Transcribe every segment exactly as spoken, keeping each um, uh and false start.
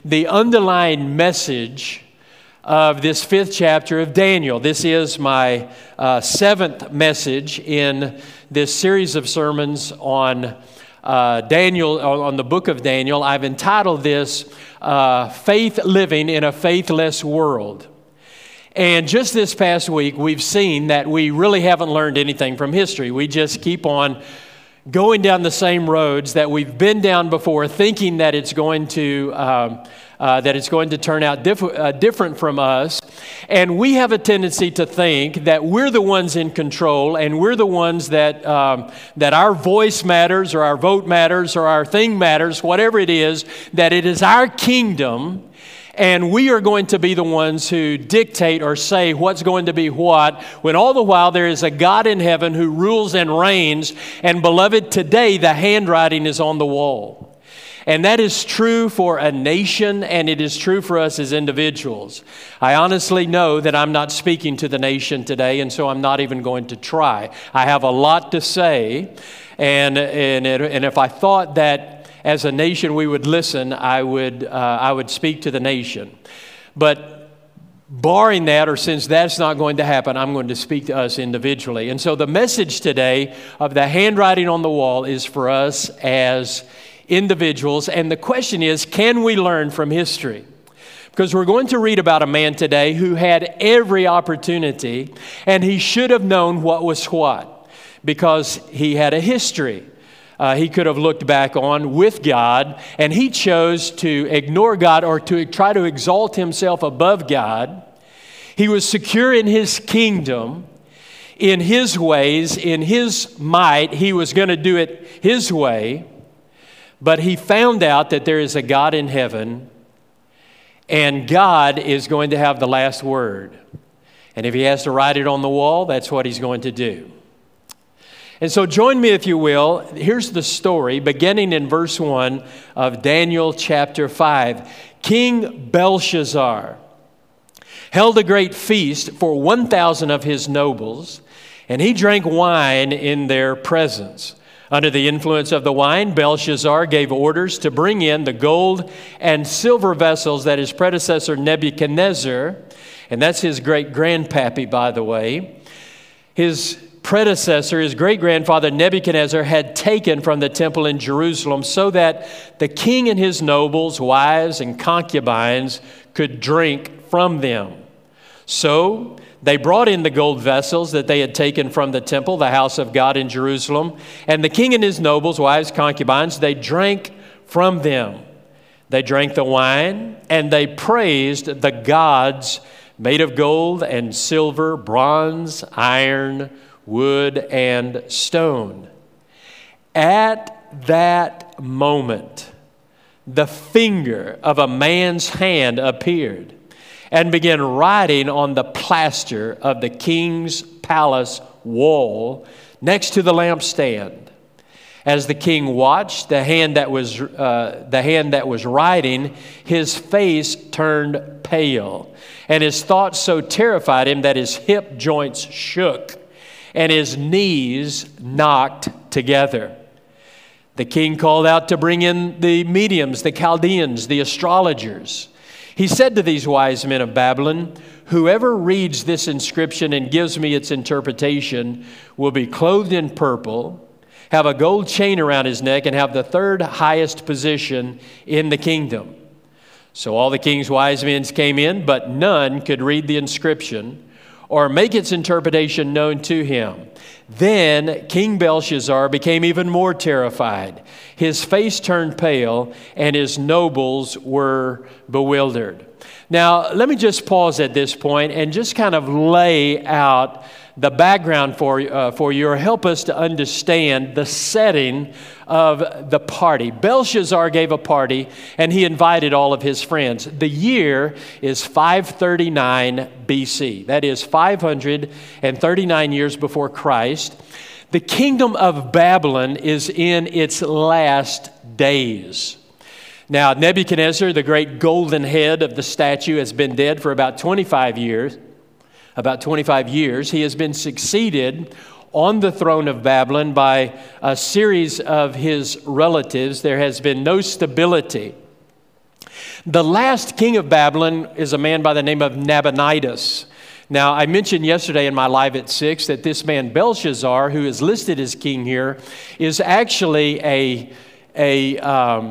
the underlying message of this fifth chapter of Daniel. This is my uh, seventh message in this series of sermons on uh, Daniel, on the book of Daniel. I've entitled this uh, Faith Living in a Faithless World. And just this past week, we've seen that we really haven't learned anything from history. We just keep on going down the same roads that we've been down before, thinking that it's going to um, uh, that it's going to turn out diff- uh, different from us. And we have a tendency to think that we're the ones in control, and we're the ones that um, that our voice matters, or our vote matters, or our thing matters, whatever it is. That it is our kingdom. And we are going to be the ones who dictate or say what's going to be what, when all the while there is a God in heaven who rules and reigns. And beloved, today the handwriting is on the wall. And that is true for a nation, and it is true for us as individuals. I honestly know that I'm not speaking to the nation today, and so I'm not even going to try. I have a lot to say, and and, and if I thought that as a nation we would listen, I would uh, I would speak to the nation. But barring that, or since that's not going to happen, I'm going to speak to us individually. And so the message today of the handwriting on the wall is for us as individuals. And the question is, can we learn from history? Because we're going to read about a man today who had every opportunity, and he should have known what was what, because he had a history. Uh, he could have looked back on with God, and he chose to ignore God or to try to exalt himself above God. He was secure in his kingdom, in his ways, in his might. He was going to do it his way, but he found out that there is a God in heaven, and God is going to have the last word. And if he has to write it on the wall, that's what he's going to do. And so join me, if you will. Here's the story, beginning in verse one of Daniel chapter five. King Belshazzar held a great feast for one thousand of his nobles, and he drank wine in their presence. Under the influence of the wine, Belshazzar gave orders to bring in the gold and silver vessels that his predecessor Nebuchadnezzar, and that's his great-grandpappy, by the way, his predecessor, his great-grandfather Nebuchadnezzar, had taken from the temple in Jerusalem, so that the king and his nobles, wives, and concubines could drink from them. So they brought in the gold vessels that they had taken from the temple, the house of God in Jerusalem, and the king and his nobles, wives, concubines, they drank from them. They drank the wine, and they praised the gods made of gold and silver, bronze, iron, wood, and stone. At that moment, the finger of a man's hand appeared and began writing on the plaster of the king's palace wall next to the lampstand. As the king watched the hand that was uh, the hand that was writing, his face turned pale, and his thoughts so terrified him that his hip joints shook and his knees knocked together. The king called out to bring in the mediums, the Chaldeans, the astrologers. He said to these wise men of Babylon, "Whoever reads this inscription and gives me its interpretation will be clothed in purple, have a gold chain around his neck, and have the third highest position in the kingdom." So all the king's wise men came in, but none could read the inscription or make its interpretation known to him. Then King Belshazzar became even more terrified. His face turned pale, and his nobles were bewildered. Now, let me just pause at this point and just kind of lay out the background for, uh, for you, or help us to understand the setting of the party. Belshazzar gave a party, and he invited all of his friends. The year is five thirty-nine B C. That is five hundred thirty-nine years before Christ. The kingdom of Babylon is in its last days. Now, Nebuchadnezzar, the great golden head of the statue, has been dead for about twenty-five years. About twenty-five years. He has been succeeded on the throne of Babylon by a series of his relatives. There has been no stability. The last king of Babylon is a man by the name of Nabonidus. Now, I mentioned yesterday in my Live at six that this man Belshazzar, who is listed as king here, is actually a, a, um,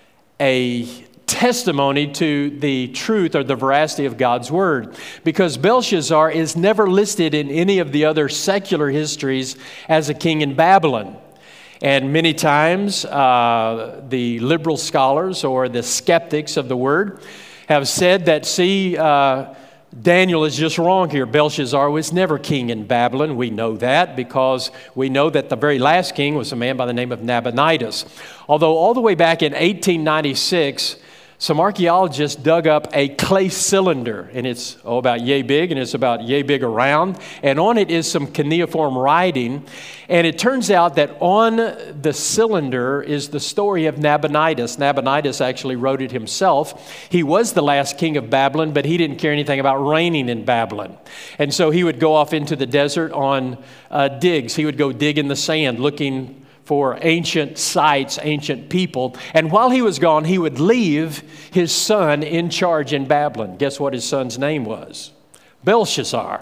a testimony to the truth or the veracity of God's word, because Belshazzar is never listed in any of the other secular histories as a king in Babylon. And many times, uh, the liberal scholars or the skeptics of the word have said that, see, uh, Daniel is just wrong here. Belshazzar was never king in Babylon. We know that because we know that the very last king was a man by the name of Nabonidus. Although all the way back in eighteen ninety-six, some archaeologists dug up a clay cylinder, and it's oh, about yay big, and it's about yay big around, and on it is some cuneiform writing, and it turns out that on the cylinder is the story of Nabonidus. Nabonidus actually wrote it himself. He was the last king of Babylon, but he didn't care anything about reigning in Babylon, and so he would go off into the desert on uh, digs. He would go dig in the sand looking for ancient sites, ancient people. And while he was gone, he would leave his son in charge in Babylon. Guess what his son's name was? Belshazzar.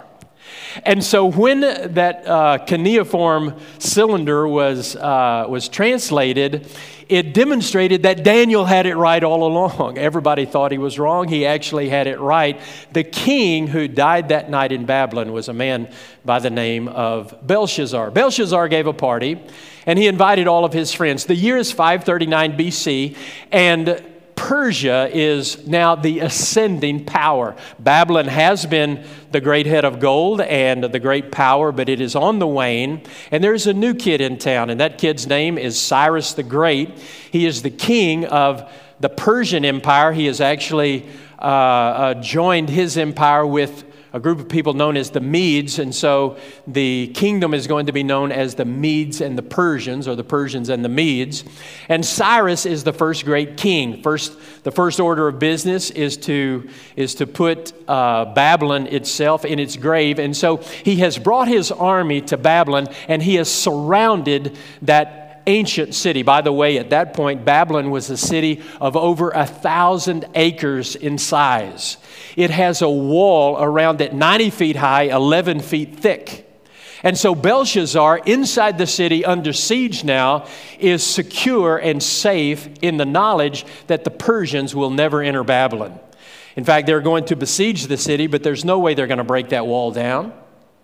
And so when that uh, cuneiform cylinder was, uh, was translated, it demonstrated that Daniel had it right all along. Everybody thought he was wrong. He actually had it right. The king who died that night in Babylon was a man by the name of Belshazzar. Belshazzar gave a party, and he invited all of his friends. The year is five thirty-nine B C, and Persia is now the ascending power. Babylon has been the great head of gold and the great power, but it is on the wane. And there's a new kid in town, and that kid's name is Cyrus the Great. He is the king of the Persian Empire. He has actually uh, uh, joined his empire with a group of people known as the Medes, and so the kingdom is going to be known as the Medes and the Persians, or the Persians and the Medes. And Cyrus is the first great king. First, the first order of business is to is to put uh, Babylon itself in its grave, and so he has brought his army to Babylon, and he has surrounded that ancient city. By the way, at that point, Babylon was a city of over a thousand acres in size. It has a wall around it ninety feet high, eleven feet thick. And so Belshazzar, inside the city under siege now, is secure and safe in the knowledge that the Persians will never enter Babylon. In fact, they're going to besiege the city, but there's no way they're going to break that wall down.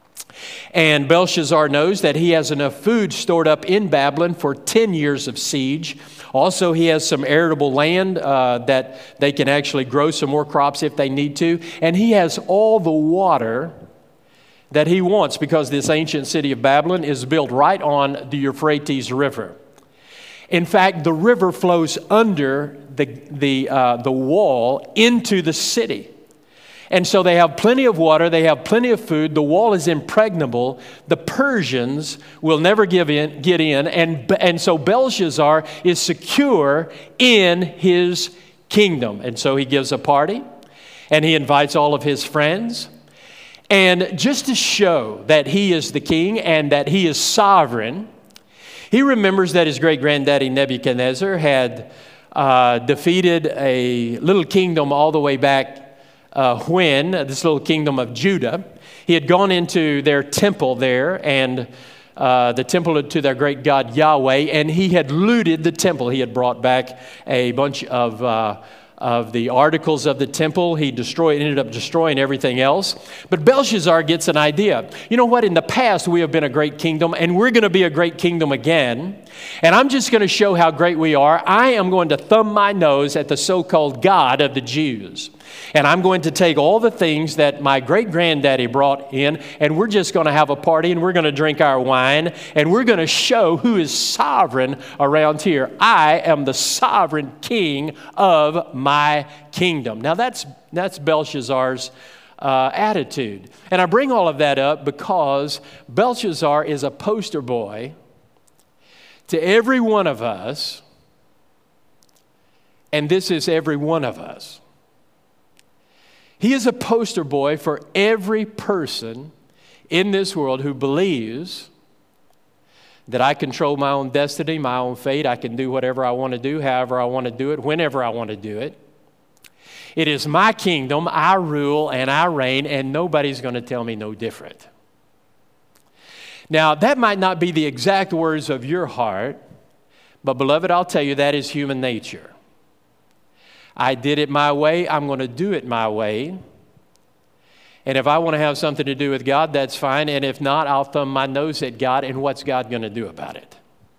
And Belshazzar knows that he has enough food stored up in Babylon for ten years of siege. Also, he has some arable land uh, that they can actually grow some more crops if they need to. And he has all the water that he wants, because this ancient city of Babylon is built right on the Euphrates River. In fact, the river flows under the, the, uh, the wall into the city. And so they have plenty of water, they have plenty of food, the wall is impregnable, the Persians will never give in, get in, and, and so Belshazzar is secure in his kingdom. And so he gives a party, and he invites all of his friends, and just to show that he is the king and that he is sovereign, he remembers that his great-granddaddy Nebuchadnezzar had uh, defeated a little kingdom all the way back Uh, when this little kingdom of Judah. He had gone into their temple there, and uh, the temple to their great God Yahweh, and he had looted the temple. He had brought back a bunch of uh, of the articles of the temple. He destroyed, ended up destroying everything else. But Belshazzar gets an idea. You know what? In the past, we have been a great kingdom, and we're going to be a great kingdom again. And I'm just going to show how great we are. I am going to thumb my nose at the so-called God of the Jews. And I'm going to take all the things that my great-granddaddy brought in, and we're just going to have a party, and we're going to drink our wine, and we're going to show who is sovereign around here. I am the sovereign king of my kingdom. Now, that's, that's Belshazzar's uh, attitude. And I bring all of that up because Belshazzar is a poster boy to every one of us, and this is every one of us. He is a poster boy for every person in this world who believes that I control my own destiny, my own fate. I can do whatever I want to do, however I want to do it, whenever I want to do it. It is my kingdom, I rule and I reign, and nobody's going to tell me no different. Now, that might not be the exact words of your heart, but beloved, I'll tell you that is human nature. I did it my way, I'm going to do it my way. And if I want to have something to do with God, that's fine. And if not, I'll thumb my nose at God, and what's God going to do about it?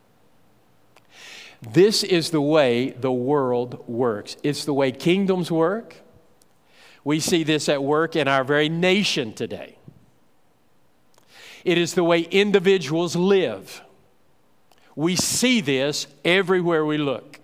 This is the way the world works. It's the way kingdoms work. We see this at work in our very nation today. It is the way individuals live. We see this everywhere we look.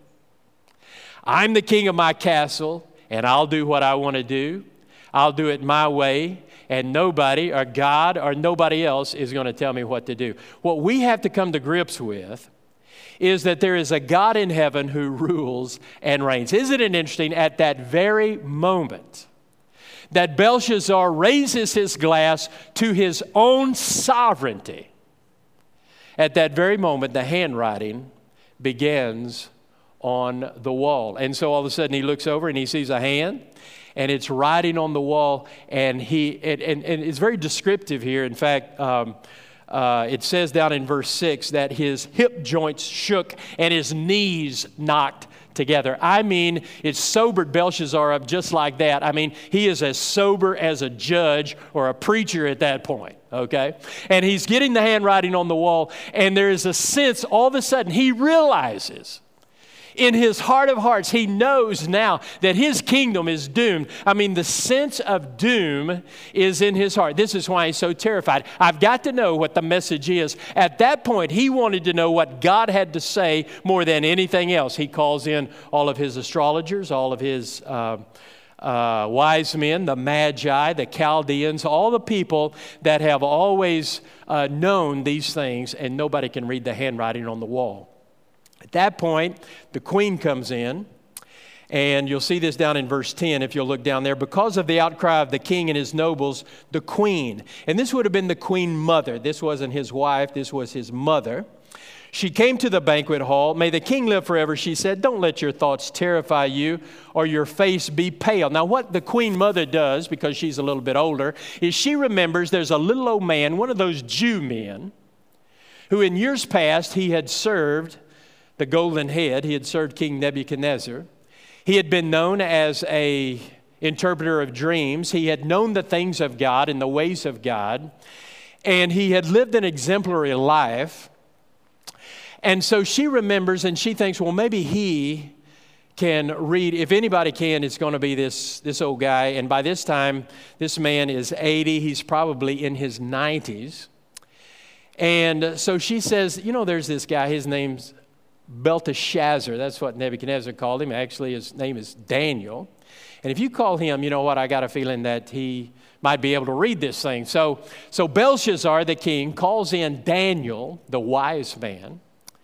I'm the king of my castle, and I'll do what I want to do. I'll do it my way, and nobody or God or nobody else is going to tell me what to do. What we have to come to grips with is that there is a God in heaven who rules and reigns. Isn't it interesting, at that very moment that Belshazzar raises his glass to his own sovereignty, at that very moment the handwriting begins on the wall. And so all of a sudden he looks over and he sees a hand, and it's writing on the wall, and he and, and, and it's very descriptive here. In fact, um, uh, it says down in verse six that his hip joints shook and his knees knocked together. I mean, it sobered Belshazzar up just like that. I mean, he is as sober as a judge or a preacher at that point, okay? And he's getting the handwriting on the wall, and there is a sense, all of a sudden, he realizes in his heart of hearts, he knows now that his kingdom is doomed. I mean, the sense of doom is in his heart. This is why he's so terrified. I've got to know what the message is. At that point, he wanted to know what God had to say more than anything else. He calls in all of his astrologers, all of his uh, uh, wise men, the Magi, the Chaldeans, all the people that have always uh, known these things, and nobody can read the handwriting on the wall. At that point, the queen comes in, and you'll see this down in verse ten if you'll look down there. Because of the outcry of the king and his nobles, the queen, and this would have been the queen mother. This wasn't his wife, this was his mother. She came to the banquet hall. May the king live forever, she said. Don't let your thoughts terrify you or your face be pale. Now, what the queen mother does, because she's a little bit older, is she remembers there's a little old man, one of those Jew men, who in years past he had served the golden head. He had served King Nebuchadnezzar. He had been known as a interpreter of dreams. He had known the things of God and the ways of God. And he had lived an exemplary life. And so she remembers and she thinks, well, maybe he can read. If anybody can, it's going to be this, this old guy. And by this time, this man is eighty. He's probably in his nineties. And so she says, you know, there's this guy. His name's Belteshazzar. That's what Nebuchadnezzar called him. Actually, his name is Daniel. And if you call him, you know what, I got a feeling that he might be able to read this thing. So, so Belshazzar, the king, calls in Daniel, the wise man,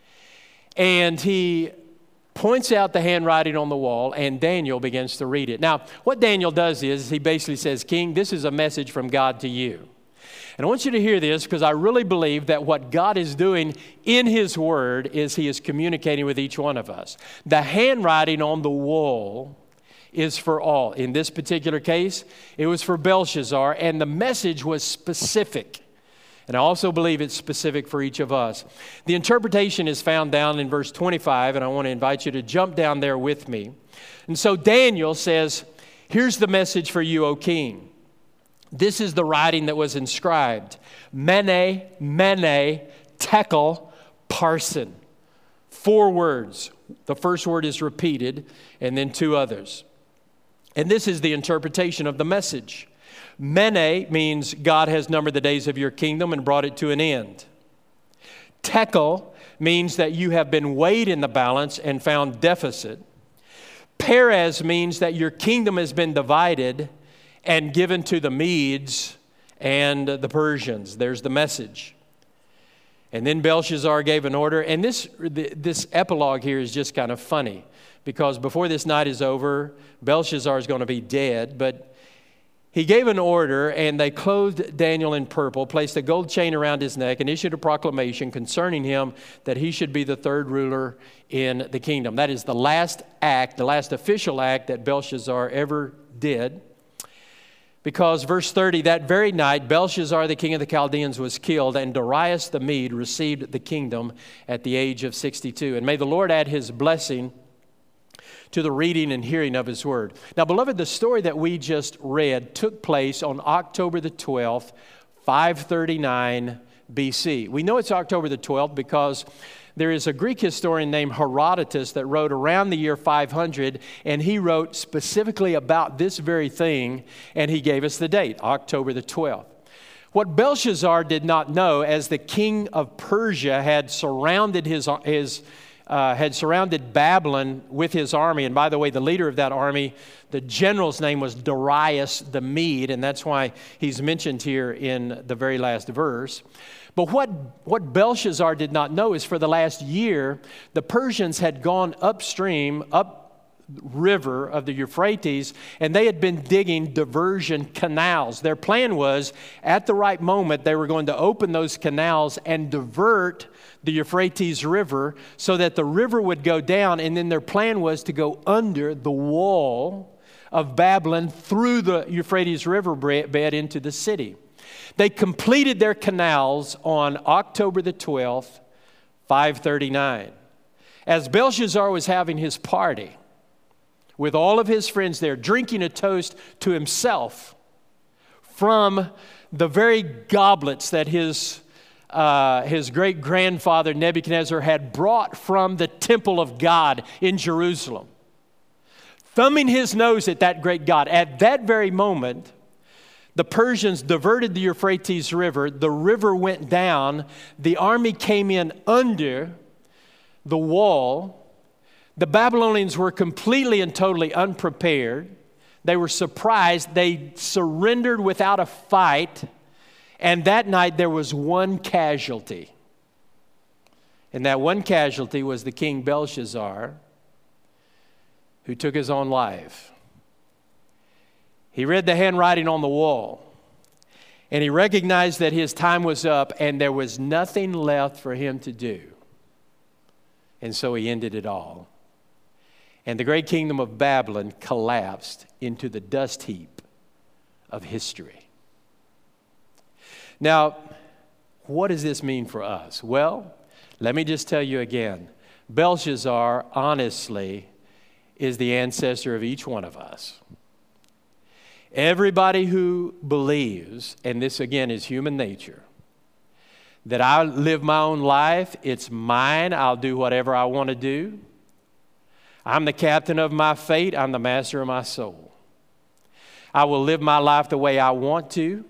and he points out the handwriting on the wall, and Daniel begins to read it. Now, what Daniel does is he basically says, King, this is a message from God to you. And I want you to hear this, because I really believe that what God is doing in His Word is He is communicating with each one of us. The handwriting on the wall is for all. In this particular case, it was for Belshazzar, and the message was specific. And I also believe it's specific for each of us. The interpretation is found down in verse twenty-five, and I want to invite you to jump down there with me. And so Daniel says, here's the message for you, O king. This is the writing that was inscribed. Mene, Mene, Tekel, Parsin. Four words. The first word is repeated, and then two others. And this is the interpretation of the message. Mene means God has numbered the days of your kingdom and brought it to an end. Tekel means that you have been weighed in the balance and found deficit. Perez means that your kingdom has been divided and given to the Medes and the Persians. There's the message. And then Belshazzar gave an order. And this, this epilogue here is just kind of funny, because before this night is over, Belshazzar is going to be dead. But he gave an order, and they clothed Daniel in purple, placed a gold chain around his neck, and issued a proclamation concerning him that he should be the third ruler in the kingdom. That is the last act, the last official act that Belshazzar ever did. Because verse thirty, that very night, Belshazzar, the king of the Chaldeans, was killed, and Darius the Mede received the kingdom at the age of sixty-two. And may the Lord add his blessing to the reading and hearing of his word. Now, beloved, the story that we just read took place on October the twelfth, five thirty-nine B C. We know it's October the twelfth because there is a Greek historian named Herodotus that wrote around the year five hundred, and he wrote specifically about this very thing, and he gave us the date, October the twelfth. What Belshazzar did not know, as the king of Persia had surrounded his, his uh, had surrounded Babylon with his army, and by the way, the leader of that army, the general's name was Darius the Mede, and that's why he's mentioned here in the very last verse. But what, what Belshazzar did not know is for the last year, the Persians had gone upstream, up river of the Euphrates, and they had been digging diversion canals. Their plan was, at the right moment, they were going to open those canals and divert the Euphrates River so that the river would go down, and then their plan was to go under the wall of Babylon through the Euphrates River bed into the city. They completed their canals on October the twelfth, five thirty-nine. As Belshazzar was having his party with all of his friends there, drinking a toast to himself from the very goblets that his, uh, his great-grandfather Nebuchadnezzar had brought from the temple of God in Jerusalem, thumbing his nose at that great God. At that very moment, the Persians diverted the Euphrates River. The river went down. The army came in under the wall. The Babylonians were completely and totally unprepared. They were surprised. They surrendered without a fight. And that night there was one casualty. And that one casualty was the king Belshazzar, who took his own life. He read the handwriting on the wall, and he recognized that his time was up and there was nothing left for him to do. And so he ended it all. And the great kingdom of Babylon collapsed into the dust heap of history. Now, what does this mean for us? Well, let me just tell you again. Belshazzar, honestly, is the ancestor of each one of us. Everybody who believes, and this again is human nature, that I live my own life, it's mine, I'll do whatever I want to do. I'm the captain of my fate, I'm the master of my soul. I will live my life the way I want to,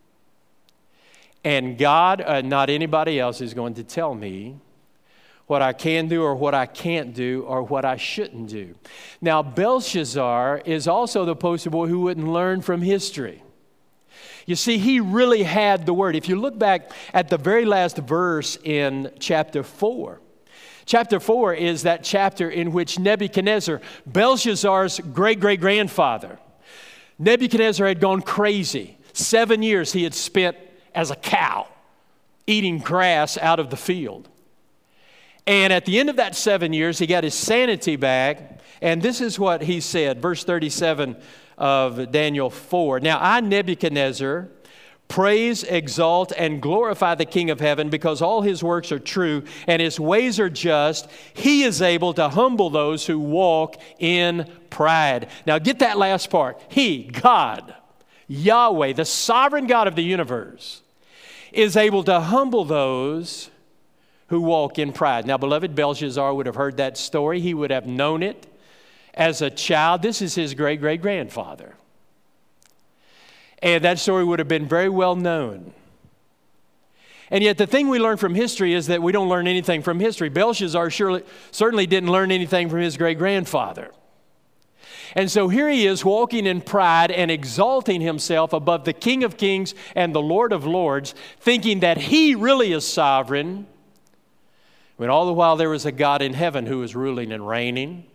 and God, uh, not anybody else, is going to tell me what I can do or what I can't do or what I shouldn't do. Now, Belshazzar is also the poster boy who wouldn't learn from history. You see, he really had the word. If you look back at the very last verse in chapter four, chapter four is that chapter in which Nebuchadnezzar, Belshazzar's great-great-grandfather, Nebuchadnezzar had gone crazy. Seven years he had spent as a cow, eating grass out of the field. And at the end of that seven years, he got his sanity back. And this is what he said, verse thirty-seven of Daniel four. Now I, Nebuchadnezzar, praise, exalt, and glorify the King of heaven, because all his works are true and his ways are just. He is able to humble those who walk in pride. Now get that last part. He, God, Yahweh, the sovereign God of the universe, is able to humble those who walk in pride. Now, beloved, Belshazzar would have heard that story. He would have known it as a child. This is his great-great-grandfather. And that story would have been very well known. And yet the thing we learn from history is that we don't learn anything from history. Belshazzar surely, certainly didn't learn anything from his great-grandfather. And so here he is walking in pride and exalting himself above the King of Kings and the Lord of Lords, thinking that he really is sovereign, when all the while there was a God in heaven who was ruling and reigning.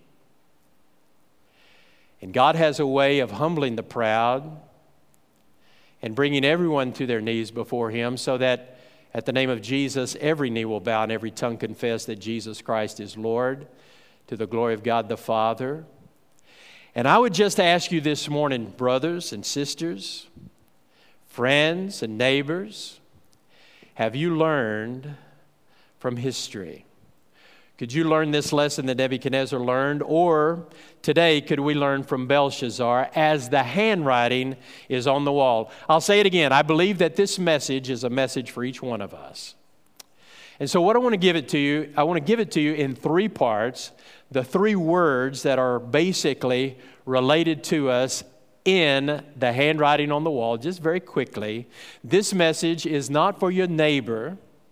And God has a way of humbling the proud and bringing everyone to their knees before him, so that at the name of Jesus, every knee will bow and every tongue confess that Jesus Christ is Lord, to the glory of God the Father. And I would just ask you this morning, brothers and sisters, friends and neighbors, have you learned from history? Could you learn this lesson that Nebuchadnezzar learned? Or today, could we learn from Belshazzar as the handwriting is on the wall? I'll say it again. I believe that this message is a message for each one of us. And so what I want to give it to you, I want to give it to you in three parts. The three words that are basically related to us in the handwriting on the wall, just very quickly. This message is not for your neighbor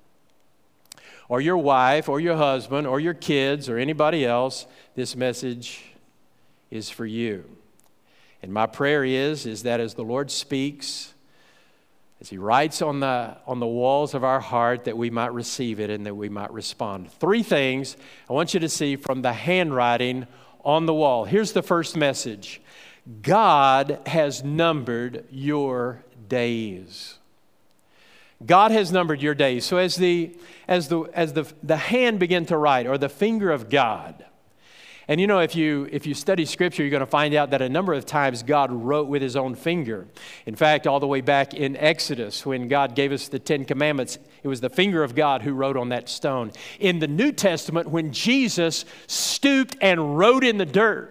or your wife or your husband or your kids or anybody else. This message is for you. And my prayer is, is that as the Lord speaks, as He writes on the, on the walls of our heart, that we might receive it and that we might respond. Three things I want you to see from the handwriting on the wall. Here's the first message. God has numbered your days. God has numbered your days. So as the as the as the the hand began to write, or the finger of God. And you know, if you if you study Scripture, you're going to find out that a number of times God wrote with His own finger. In fact, all the way back in Exodus, when God gave us the Ten Commandments, it was the finger of God who wrote on that stone. In the New Testament, when Jesus stooped and wrote in the dirt,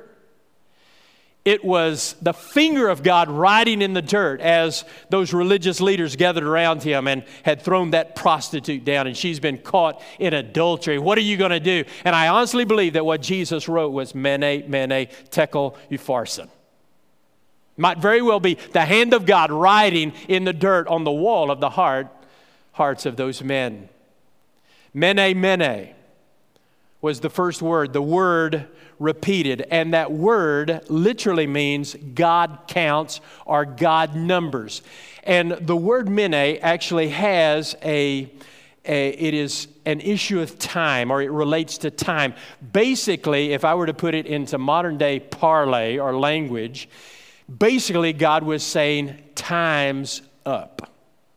it was the finger of God writing in the dirt as those religious leaders gathered around Him and had thrown that prostitute down, and she's been caught in adultery. What are you going to do? And I honestly believe that what Jesus wrote was Mene, Mene, Tekel, Upharsin. Might very well be the hand of God writing in the dirt on the wall of the heart, hearts of those men. Mene, Mene was the first word, the word repeated. And that word literally means God counts or God numbers. And the word mene actually has a, a, it is an issue of time, or it relates to time. Basically, if I were to put it into modern day parlay or language, basically God was saying, time's up.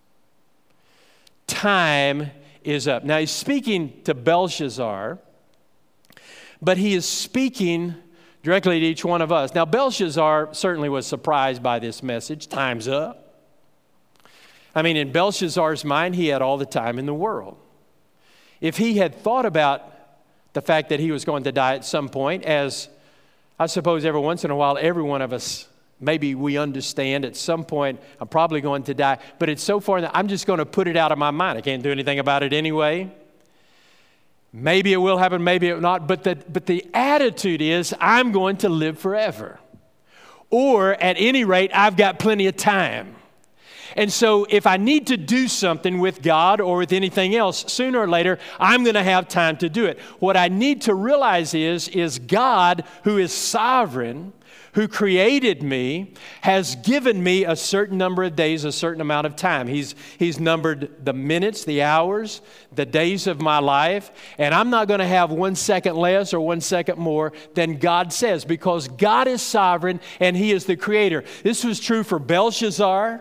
Time is up. Now He's speaking to Belshazzar, but He is speaking directly to each one of us. Now, Belshazzar certainly was surprised by this message. Time's up. I mean, in Belshazzar's mind, he had all the time in the world. If he had thought about the fact that he was going to die at some point, as I suppose every once in a while, every one of us, maybe we understand at some point, I'm probably going to die. But it's so far that I'm just going to put it out of my mind. I can't do anything about it anyway. Maybe it will happen, maybe it will not, but the, but the attitude is, I'm going to live forever. Or at any rate, I've got plenty of time. And so if I need to do something with God or with anything else, sooner or later, I'm going to have time to do it. What I need to realize is, is God, who is sovereign, who created me, has given me a certain number of days, a certain amount of time. He's, he's numbered the minutes, the hours, the days of my life, and I'm not going to have one second less or one second more than God says, because God is sovereign and He is the creator. This was true for Belshazzar.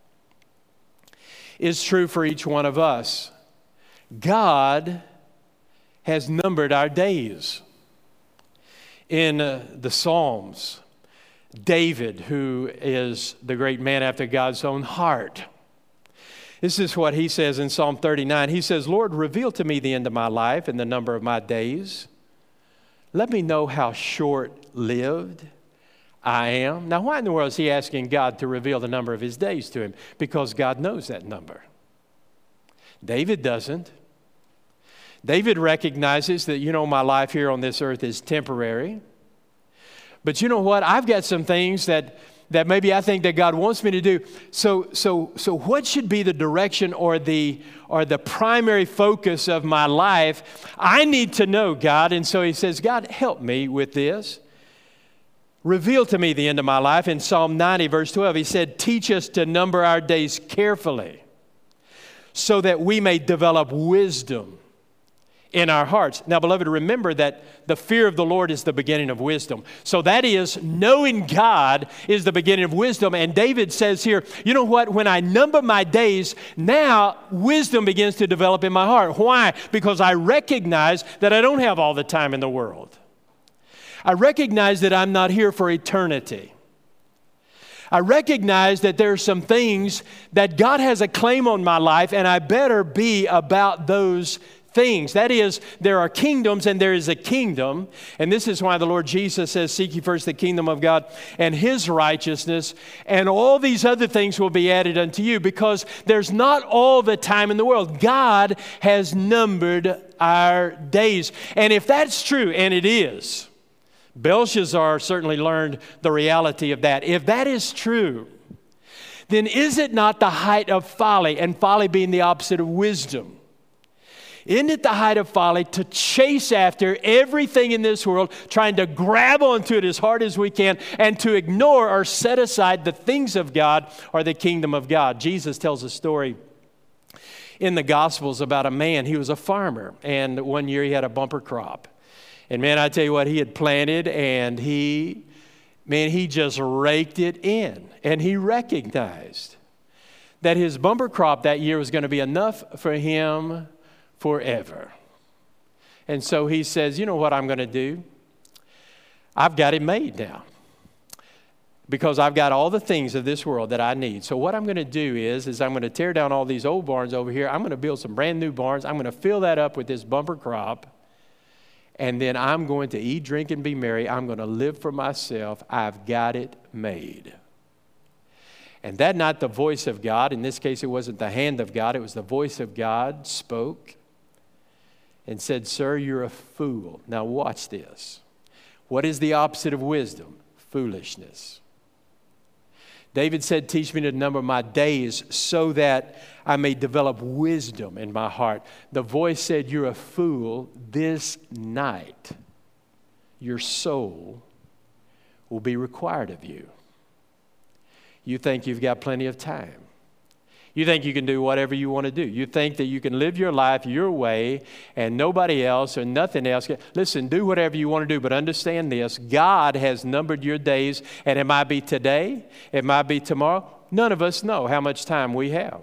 It's true for each one of us. God has numbered our days. In uh, the Psalms, David, who is the great man after God's own heart, this is what he says in Psalm thirty-nine. He says, Lord, reveal to me the end of my life and the number of my days. Let me know how short-lived I am. Now, why in the world is he asking God to reveal the number of his days to him? Because God knows that number. David doesn't. David recognizes that, you know, my life here on this earth is temporary. But you know what? I've got some things that, that maybe I think that God wants me to do. So, so, so what should be the direction or the, or the primary focus of my life? I need to know, God. And so he says, God, help me with this. Reveal to me the end of my life. In Psalm ninety, verse twelve, he said, teach us to number our days carefully so that we may develop wisdom in our hearts. Now, beloved, remember that the fear of the Lord is the beginning of wisdom. So that is, knowing God is the beginning of wisdom. And David says here, you know what? When I number my days, now wisdom begins to develop in my heart. Why? Because I recognize that I don't have all the time in the world. I recognize that I'm not here for eternity. I recognize that there are some things that God has a claim on my life, and I better be about those things. That is, there are kingdoms and there is a kingdom. And this is why the Lord Jesus says, seek ye first the kingdom of God and His righteousness, and all these other things will be added unto you, because there's not all the time in the world. God has numbered our days. And if that's true, and it is, Belshazzar certainly learned the reality of that. If that is true, then is it not the height of folly, and folly being the opposite of wisdom? Isn't it the height of folly to chase after everything in this world, trying to grab onto it as hard as we can, and to ignore or set aside the things of God or the kingdom of God? Jesus tells a story in the Gospels about a man. He was a farmer, and one year he had a bumper crop. And man, I tell you what, he had planted, and he, man, he just raked it in. And he recognized that his bumper crop that year was going to be enough for him forever. And so he says, you know what I'm going to do? I've got it made now, because I've got all the things of this world that I need. So what I'm going to do is, is I'm going to tear down all these old barns over here. I'm going to build some brand new barns. I'm going to fill that up with this bumper crop. And then I'm going to eat, drink, and be merry. I'm going to live for myself. I've got it made. And that not the voice of God. In this case, it wasn't the hand of God. It was the voice of God spoke and said, sir, you're a fool. Now watch this. What is the opposite of wisdom? Foolishness. David said, teach me to number my days so that I may develop wisdom in my heart. The voice said, you're a fool. This night, your soul will be required of you. You think you've got plenty of time. You think you can do whatever you want to do. You think that you can live your life your way and nobody else or nothing else. Listen, do whatever you want to do, but understand this. God has numbered your days, and it might be today, it might be tomorrow. None of us know how much time we have.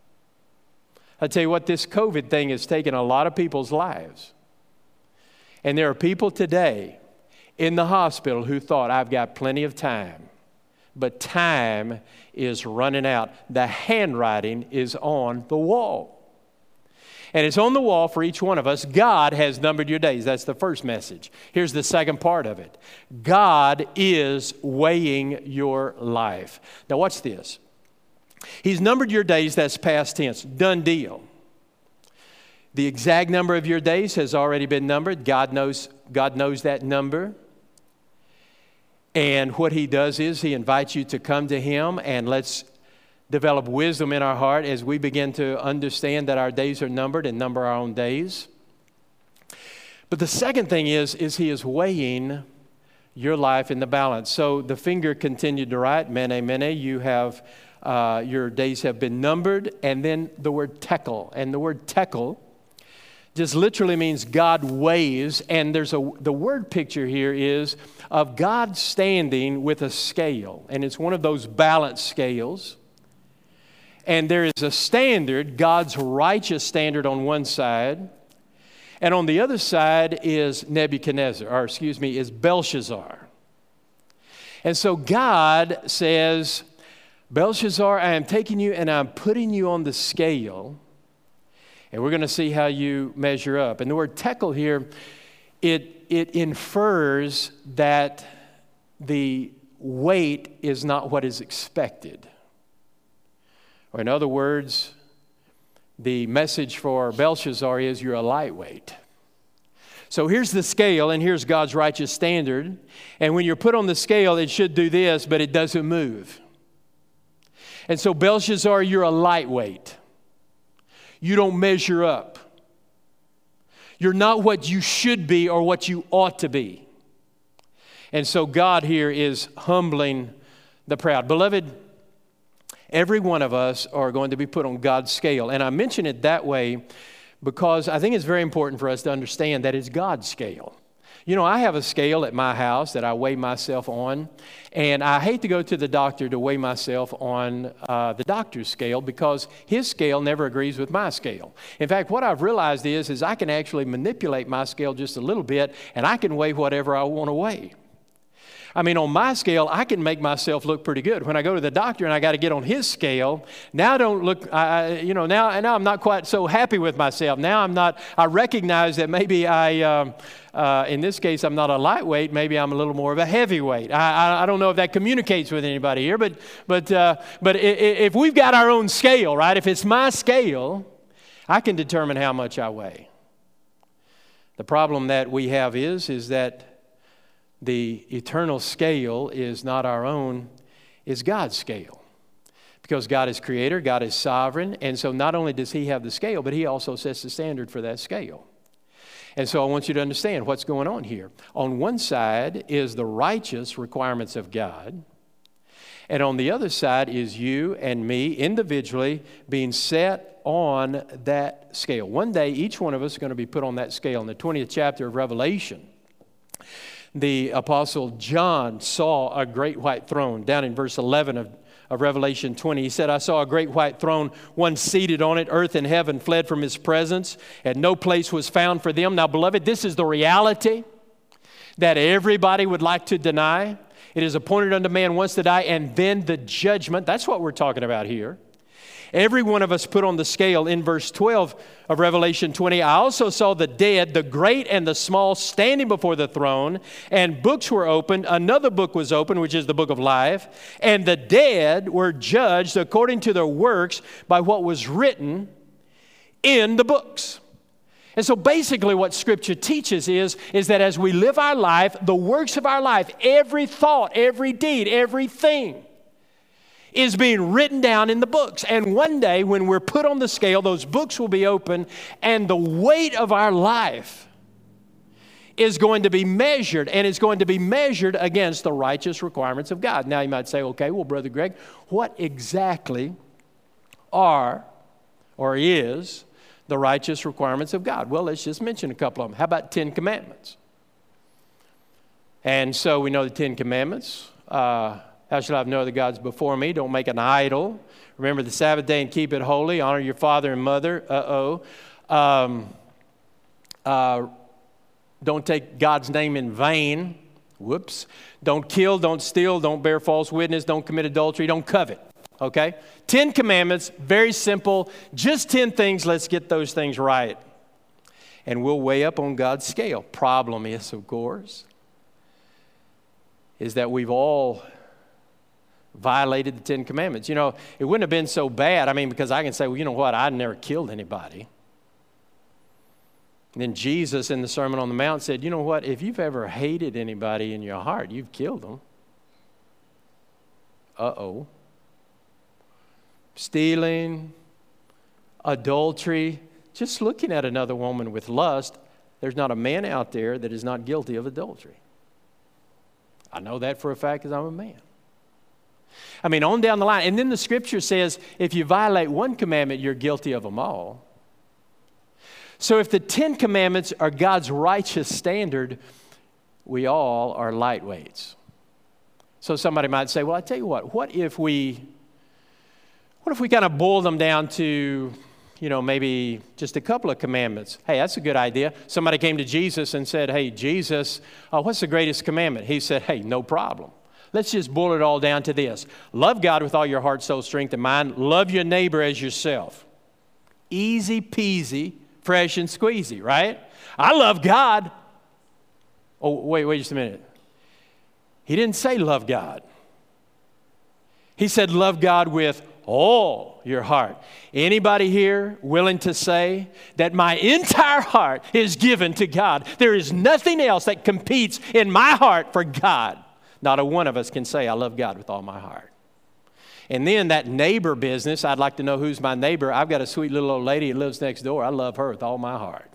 I tell you what, this COVID thing has taken a lot of people's lives. And there are people today in the hospital who thought, I've got plenty of time. But time is running out. The handwriting is on the wall. And it's on the wall for each one of us. God has numbered your days. That's the first message. Here's the second part of it. God is weighing your life. Now watch this. He's numbered your days. That's past tense. Done deal. The exact number of your days has already been numbered. God knows, God knows that number. And what He does is He invites you to come to Him, and let's develop wisdom in our heart as we begin to understand that our days are numbered and number our own days. But the second thing is, is He is weighing your life in the balance. So the finger continued to write, mene, mene, you have, uh, your days have been numbered. And then the word tekel. And the word tekel just literally means God weighs. And there's a, the word picture here is of God standing with a scale. And it's one of those balance scales. And there is a standard, God's righteous standard on one side. And on the other side is Nebuchadnezzar, or excuse me, is Belshazzar. And so God says, Belshazzar, I am taking you and I'm putting you on the scale. And we're going to see how you measure up. And the word tekel here, it, it infers that the weight is not what is expected. Or in other words, the message for Belshazzar is you're a lightweight. So here's the scale, and here's God's righteous standard. And when you're put on the scale, it should do this, but it doesn't move. And so Belshazzar, you're a lightweight. You don't measure up. You're not what you should be or what you ought to be. And so God here is humbling the proud. Beloved, every one of us are going to be put on God's scale. And I mention it that way because I think it's very important for us to understand that it's God's scale. You know, I have a scale at my house that I weigh myself on, and I hate to go to the doctor to weigh myself on uh, the doctor's scale because his scale never agrees with my scale. In fact, what I've realized is, is I can actually manipulate my scale just a little bit, and I can weigh whatever I want to weigh. I mean, on my scale, I can make myself look pretty good. When I go to the doctor and I got to get on his scale, now I don't look, I, you know, now, now I'm not quite so happy with myself. Now I'm not, I recognize that maybe I, um, uh, in this case, I'm not a lightweight. Maybe I'm a little more of a heavyweight. I, I, I don't know if that communicates with anybody here, but, but, uh, but if we've got our own scale, right, if it's my scale, I can determine how much I weigh. The problem that we have is, is that the eternal scale is not our own, it's God's scale. Because God is creator, God is sovereign, and so not only does he have the scale, but he also sets the standard for that scale. And so I want you to understand what's going on here. On one side is the righteous requirements of God, and on the other side is you and me individually being set on that scale. One day, each one of us is going to be put on that scale. In the twentieth chapter of Revelation, the Apostle John saw a great white throne. Down in verse eleven of, of Revelation twenty, he said, I saw a great white throne, one seated on it. Earth and heaven fled from his presence, and no place was found for them. Now, beloved, this is the reality that everybody would like to deny. It is appointed unto man once to die, and then the judgment. That's what we're talking about here. Every one of us put on the scale. In verse twelve of Revelation twenty, I also saw the dead, the great and the small, standing before the throne, and books were opened. Another book was opened, which is the book of life. And the dead were judged according to their works by what was written in the books. And so basically what Scripture teaches is, is that as we live our life, the works of our life, every thought, every deed, everything, is being written down in the books. And one day when we're put on the scale, those books will be open, and the weight of our life is going to be measured, and it's going to be measured against the righteous requirements of God. Now you might say, okay, well, Brother Greg, what exactly are or is the righteous requirements of God? Well, let's just mention a couple of them. How about Ten Commandments? And so we know the Ten Commandments. Uh, Thou shalt have no other gods before me. Don't make an idol. Remember the Sabbath day and keep it holy. Honor your father and mother. Uh-oh. Um, uh, don't take God's name in vain. Whoops. Don't kill, don't steal, don't bear false witness, don't commit adultery, don't covet. Okay? Ten Commandments, very simple. Just ten things. Let's get those things right. And we'll weigh up on God's scale. Problem is, of course, is that we've all violated the Ten Commandments. You know, it wouldn't have been so bad. I mean, because I can say, well, you know what? I never killed anybody. And then Jesus in the Sermon on the Mount said, you know what? If you've ever hated anybody in your heart, you've killed them. Uh-oh. Stealing, adultery, just looking at another woman with lust, there's not a man out there that is not guilty of adultery. I know that for a fact because I'm a man. I mean, on down the line. And then the Scripture says, if you violate one commandment, you're guilty of them all. So if the Ten Commandments are God's righteous standard, we all are lightweights. So somebody might say, well, I tell you what, what if we, what if we kind of boil them down to, you know, maybe just a couple of commandments? Hey, that's a good idea. Somebody came to Jesus and said, hey, Jesus, uh, what's the greatest commandment? He said, hey, no problem. Let's just boil it all down to this. Love God with all your heart, soul, strength, and mind. Love your neighbor as yourself. Easy peasy, fresh and squeezy, right? I love God. Oh, wait, wait just a minute. He didn't say love God. He said love God with all your heart. Anybody here willing to say that my entire heart is given to God? There is nothing else that competes in my heart for God. Not a one of us can say, I love God with all my heart. And then that neighbor business, I'd like to know who's my neighbor. I've got a sweet little old lady who lives next door. I love her with all my heart.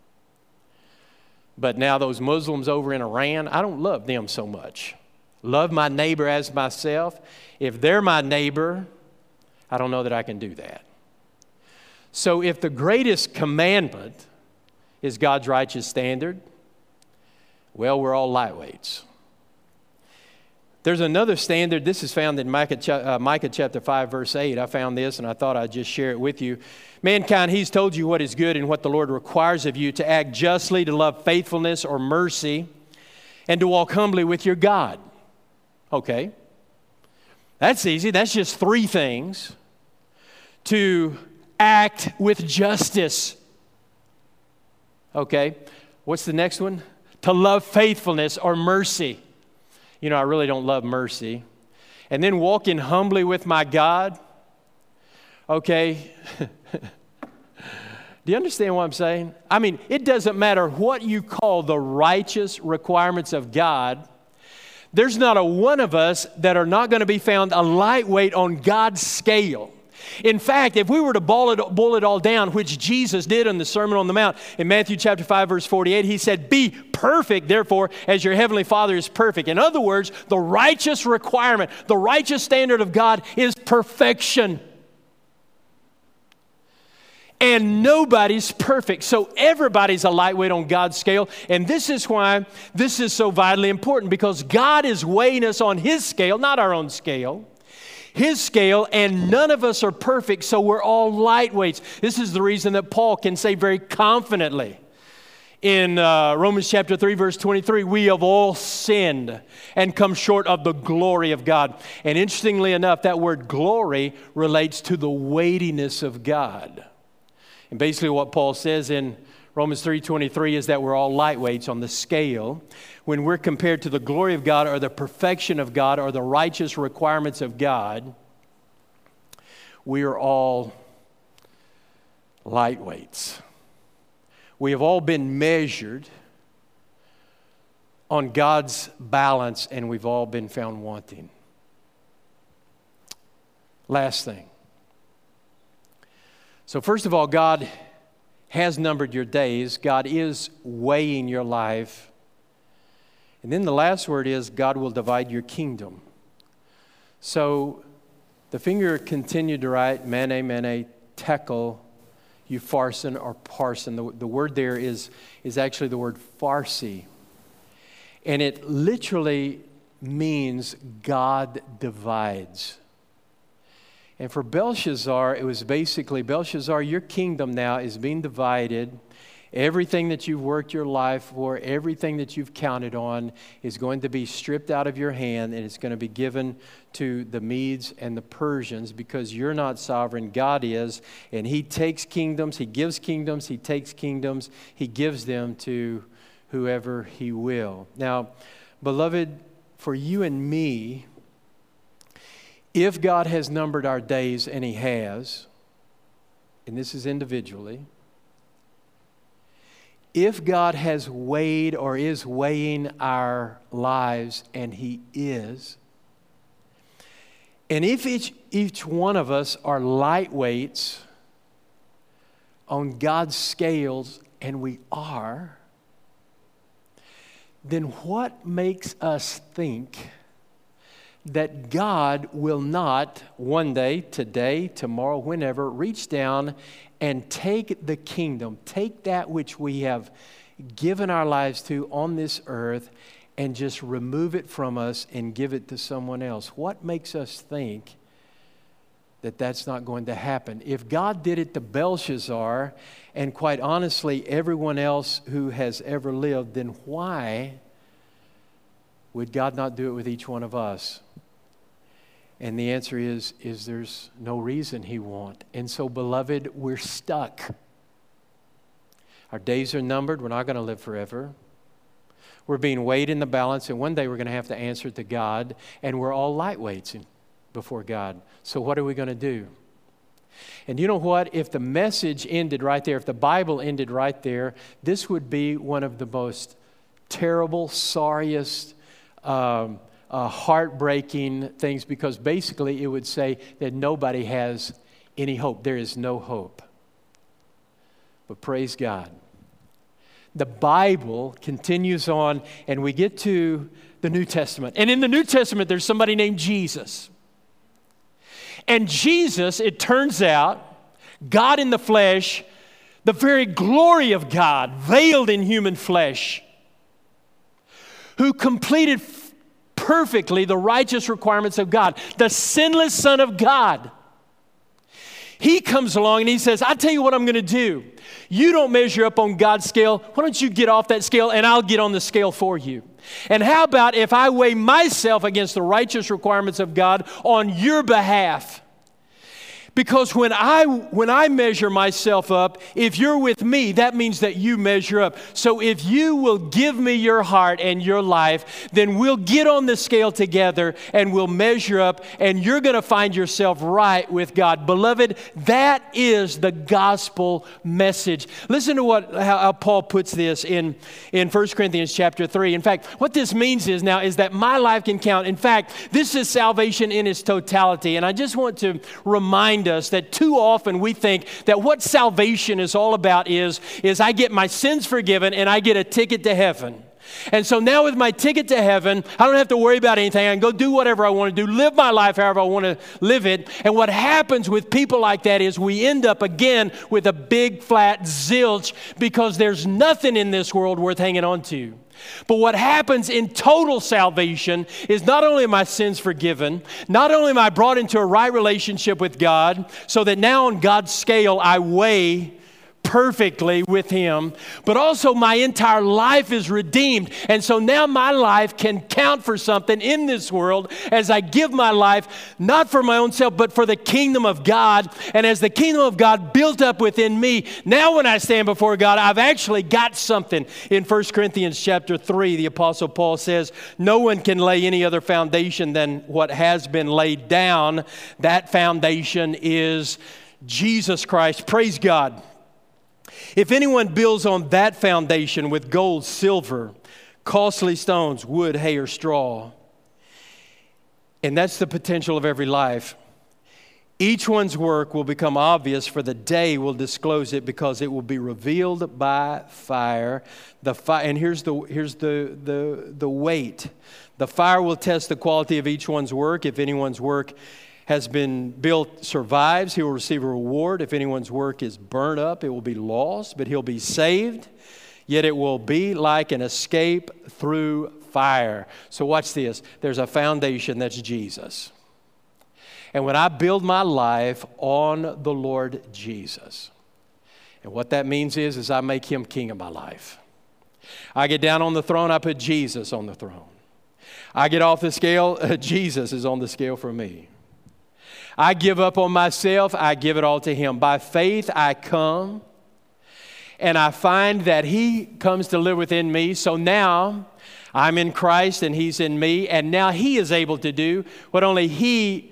But now those Muslims over in Iran, I don't love them so much. Love my neighbor as myself. If they're my neighbor, I don't know that I can do that. So if the greatest commandment is God's righteous standard, Well, we're all lightweights. There's another standard. This is found in Micah, uh, Micah chapter five, verse eight. I found this, and I thought I'd just share it with you. Mankind, he's told you what is good and what the Lord requires of you, to act justly, to love faithfulness or mercy, and to walk humbly with your God. Okay. That's easy. That's just three things. To act with justice. Okay. What's the next one? To love faithfulness or mercy. You know, I really don't love mercy. And then walking humbly with my God. Okay. Do you understand what I'm saying? I mean, it doesn't matter what you call the righteous requirements of God. There's not a one of us that are not going to be found a lightweight on God's scale. In fact, if we were to boil it, boil it all down, which Jesus did in the Sermon on the Mount, in Matthew chapter five, verse forty-eight, he said, be perfect, therefore, as your heavenly Father is perfect. In other words, the righteous requirement, the righteous standard of God is perfection. And nobody's perfect. So everybody's a lightweight on God's scale. And this is why this is so vitally important, because God is weighing us on His scale, not our own scale. His scale, and none of us are perfect, so we're all lightweights. This is the reason that Paul can say very confidently in uh, Romans chapter three, verse twenty-three, we have all sinned and come short of the glory of God. And interestingly enough, that word glory relates to the weightiness of God. And basically what Paul says in Romans three twenty-three is that we're all lightweights on the scale. When we're compared to the glory of God or the perfection of God or the righteous requirements of God, we are all lightweights. We have all been measured on God's balance, and we've all been found wanting. Last thing. So first of all, God has numbered your days. God is weighing your life. And then the last word is God will divide your kingdom. So the finger continued to write mene, mene, tekel, upharsin or parsin. The, the word there is, is actually the word Farsi. And it literally means God divides. And for Belshazzar, it was basically, Belshazzar, your kingdom now is being divided. Everything that you've worked your life for, everything that you've counted on is going to be stripped out of your hand, and it's going to be given to the Medes and the Persians, because you're not sovereign, God is. And He takes kingdoms, He gives kingdoms, He takes kingdoms, He gives them to whoever He will. Now, beloved, for you and me, if God has numbered our days, and He has, and this is individually, if God has weighed or is weighing our lives, and He is, and if each, each one of us are lightweights on God's scales, and we are, then what makes us think that God will not one day, today, tomorrow, whenever, reach down and take the kingdom, take that which we have given our lives to on this earth, and just remove it from us and give it to someone else? What makes us think that that's not going to happen? If God did it to Belshazzar, and quite honestly, everyone else who has ever lived, then why would God not do it with each one of us? And the answer is, is there's no reason He won't. And so, beloved, we're stuck. Our days are numbered. We're not going to live forever. We're being weighed in the balance, and one day we're going to have to answer to God, and we're all lightweights before God. So what are we going to do? And you know what? If the message ended right there, if the Bible ended right there, this would be one of the most terrible, sorriest, um, Uh, heartbreaking things, because basically it would say that nobody has any hope. There is no hope. But praise God. The Bible continues on, and we get to the New Testament. And in the New Testament, there's somebody named Jesus. And Jesus, it turns out, God in the flesh, the very glory of God, veiled in human flesh, who completed perfectly the righteous requirements of God, the sinless Son of God. He comes along and he says, I tell you what I'm going to do. You don't measure up on God's scale. Why don't you get off that scale and I'll get on the scale for you? And how about if I weigh myself against the righteous requirements of God on your behalf? Because when I when I measure myself up, if you're with me, that means that you measure up. So if you will give me your heart and your life, then we'll get on the scale together and we'll measure up, and you're going to find yourself right with God. Beloved, that is the gospel message. Listen to what how, how Paul puts this in, in First Corinthians chapter three. In fact, what this means is now is that my life can count. In fact, this is salvation in its totality. And I just want to remind us that too often we think that what salvation is all about is, is I get my sins forgiven and I get a ticket to heaven. And so now with my ticket to heaven, I don't have to worry about anything. I can go do whatever I want to do, live my life however I want to live it. And what happens with people like that is we end up again with a big flat zilch because there's nothing in this world worth hanging on to. But what happens in total salvation is not only are my sins forgiven, not only am I brought into a right relationship with God, so that now on God's scale I weigh perfectly with Him, but also my entire life is redeemed. And so now my life can count for something in this world as I give my life, not for my own self, but for the kingdom of God. And as the kingdom of God built up within me, now when I stand before God, I've actually got something. In First Corinthians chapter three, the Apostle Paul says, no one can lay any other foundation than what has been laid down. That foundation is Jesus Christ. Praise God. If anyone builds on that foundation with gold, silver, costly stones, wood, hay, or straw, and that's the potential of every life, each one's work will become obvious, for the day will disclose it, because it will be revealed by fire. The fi- and here's the here's the, the the weight. The fire will test the quality of each one's work. If anyone's work has been built, survives, he will receive a reward. If anyone's work is burnt up, it will be lost, but he'll be saved. Yet it will be like an escape through fire. So watch this. There's a foundation that's Jesus. And when I build my life on the Lord Jesus, and what that means is, is I make Him king of my life. I get down on the throne, I put Jesus on the throne. I get off the scale, uh, Jesus is on the scale for me. I give up on myself, I give it all to Him. By faith, I come, and I find that He comes to live within me. So now, I'm in Christ, and He's in me, and now He is able to do what only He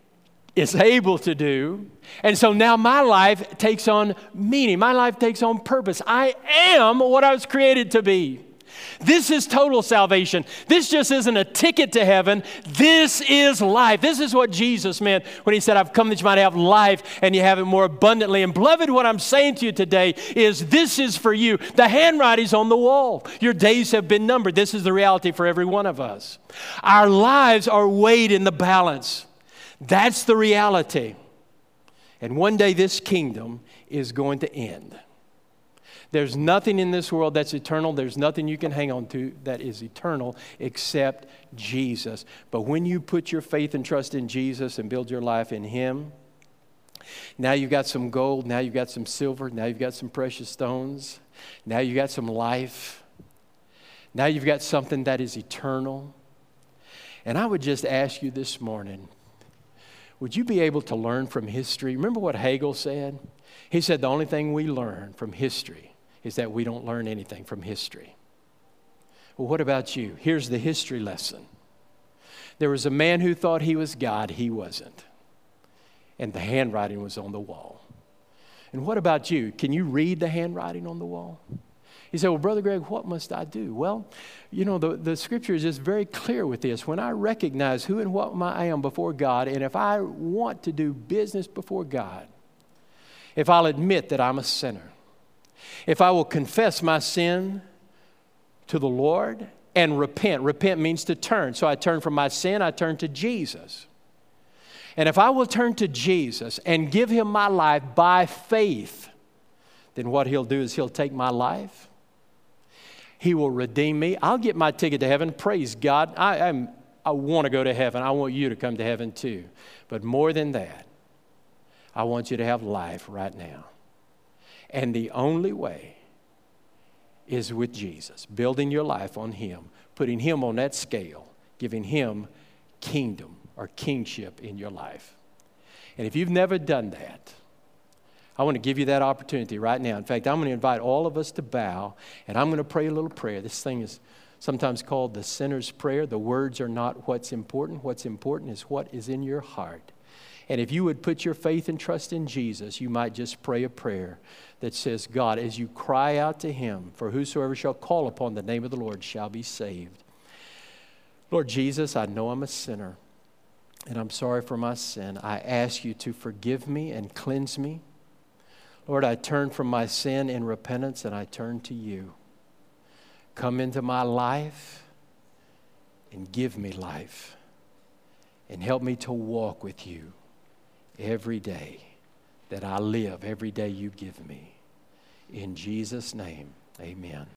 is able to do. And so now my life takes on meaning. My life takes on purpose. I am what I was created to be. This is total salvation. This just isn't a ticket to heaven. This is life. This is what Jesus meant when He said, I've come that you might have life and you have it more abundantly. And beloved, what I'm saying to you today is this is for you. The handwriting's on the wall. Your days have been numbered. This is the reality for every one of us. Our lives are weighed in the balance. That's the reality. And one day this kingdom is going to end. There's nothing in this world that's eternal. There's nothing you can hang on to that is eternal except Jesus. But when you put your faith and trust in Jesus and build your life in Him, now you've got some gold, now you've got some silver, now you've got some precious stones, now you've got some life, now you've got something that is eternal. And I would just ask you this morning, would you be able to learn from history? Remember what Hegel said? He said the only thing we learn from history is that we don't learn anything from history. Well, what about you? Here's the history lesson. There was a man who thought he was God. He wasn't. And the handwriting was on the wall. And what about you? Can you read the handwriting on the wall? He said, well, Brother Greg, what must I do? Well, you know, the, the scripture is just very clear with this. When I recognize who and what I am before God, and if I want to do business before God, if I'll admit that I'm a sinner, if I will confess my sin to the Lord and repent. Repent means to turn. So I turn from my sin, I turn to Jesus. And if I will turn to Jesus and give Him my life by faith, then what He'll do is He'll take my life He will redeem me. I'll get my ticket to heaven. Praise God. I, I'm, I want to go to heaven. I want you to come to heaven too. But more than that, I want you to have life right now. And the only way is with Jesus, building your life on Him, putting Him on that scale, giving Him kingdom or kingship in your life. And if you've never done that, I want to give you that opportunity right now. In fact, I'm going to invite all of us to bow, and I'm going to pray a little prayer. This thing is sometimes called the sinner's prayer. The words are not what's important. What's important is what is in your heart. And if you would put your faith and trust in Jesus, you might just pray a prayer that says, God, as you cry out to Him, for whosoever shall call upon the name of the Lord shall be saved. Lord Jesus, I know I'm a sinner, and I'm sorry for my sin. I ask you to forgive me and cleanse me. Lord, I turn from my sin in repentance, and I turn to you. Come into my life and give me life, and help me to walk with you every day that I live, every day you give me. In Jesus' name, amen.